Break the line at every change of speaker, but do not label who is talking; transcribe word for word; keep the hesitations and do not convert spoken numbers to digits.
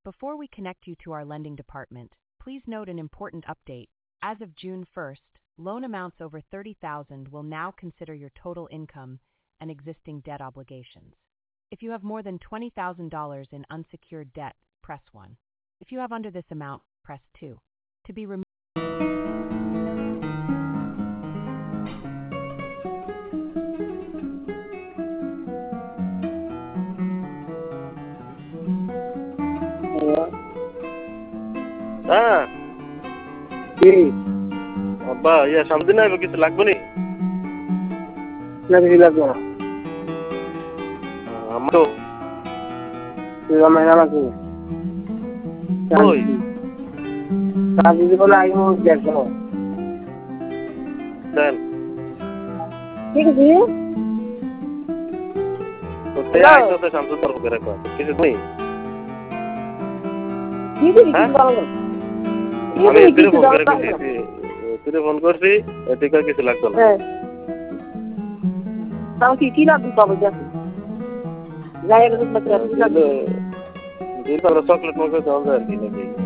Before we connect you to our lending department, please note an important update. As of June first, loan amounts over thirty thousand dollars will now consider your total income and existing debt obligations. If you have more than twenty thousand dollars in unsecured debt, press one. If you have under this amount, press two. To be removed.
हाँ अब्बा ये समझ ना किस लाग बनी
लग लग
हम तो
ये महीना लगे
ओए
शादी को लाइव हो देखो
चल
ठीक है
तो तैयार तो समझ तो कर रखा किसी नहीं
ठीक है ठीक है
আমি এতে ফোন করে দিয়েছি এতে ফোন করছি এতে কার কিছু লাগতো না
হ্যাঁ তাও কি কি লাগবে পাবো যাচ্ছে যাই এর মধ্যে লাগবে
দিন পর চকলেট মগে দাও আর কি নাকি